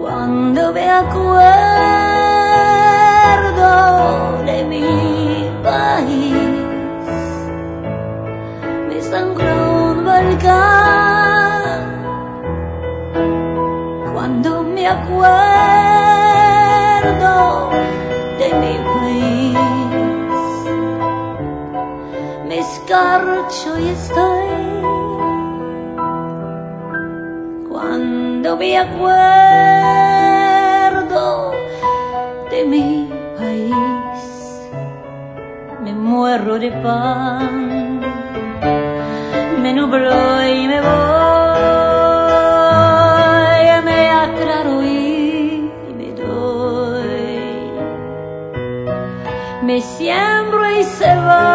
Cuando me acuerdo de mi país, me sangra un volcán. Cuando me acuerdo de mi país, me escarcho y estoy. Cuando me acuerdo de mi país, me muero de pan, me nublo y me voy, me aclaro y me doy, me siembro y se va.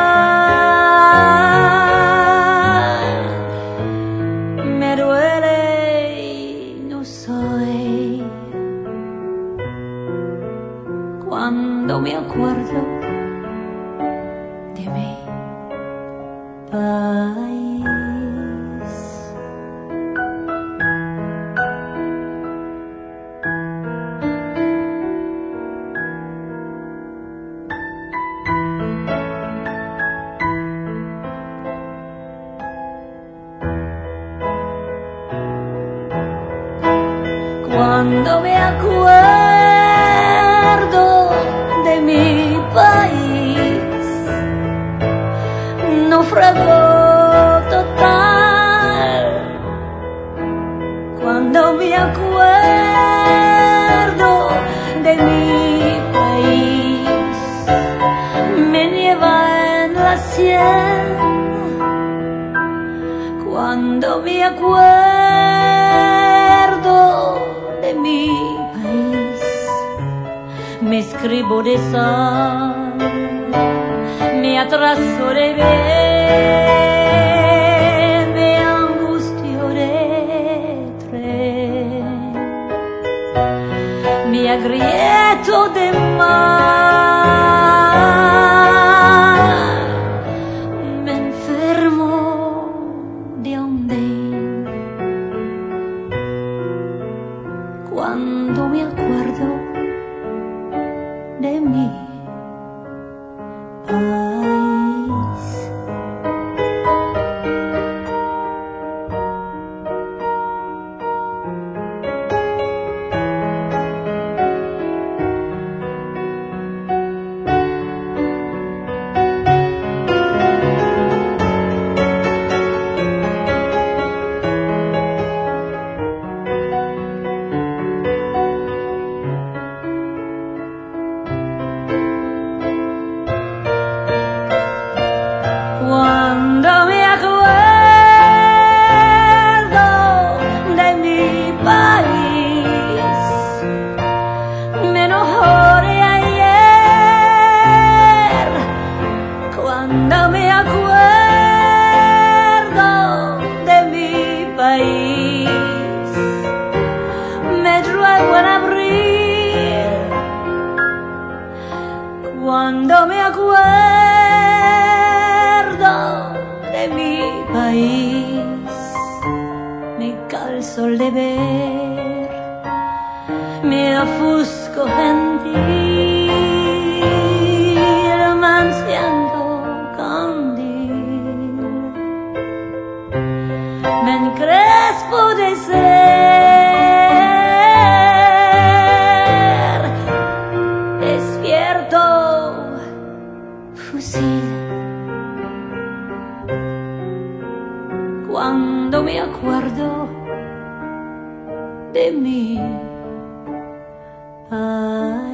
Cuando me acuerdo de mi país. Cuando me acuerdo de mi país, naufrago total. Cuando me acuerdo de mi país, me nieva en la sien. Cuando me acuerdo de mi país, me escribo de sal, me atraso de ver, me angustio de tren, me agrieto de mar, me enfermo de andén. Cuando me acuerdo de mi país. Cuando me acuerdo de mi país, me enojo de ayer. Cuando me acuerdo de mi país, me lluevo en abril. Cuando me acuerdo de mi país, me calzo el deber, me ofusco gentil, manciando candil, me encrespo de ser, despierto fusil. Cuando me acuerdo de mi país.